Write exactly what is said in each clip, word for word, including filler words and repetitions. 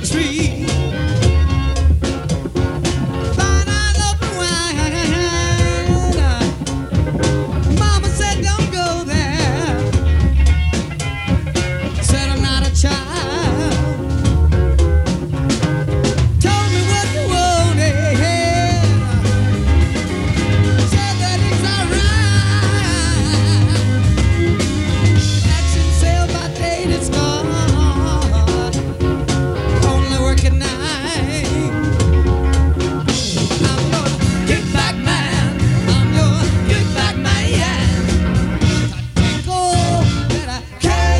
tree. Fine eyed open wide. Mama said don't go there. Said I'm not a child. Told me what you wanted. Said that it's alright. Action sale by date it's gone. Only work at night. I'm your kickback man. I'm your kickback man. Take all that I can.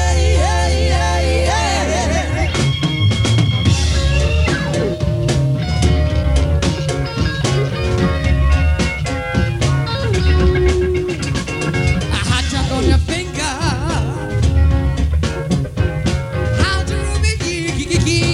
A hot drop on your finger. How to ruby key, key, key, key.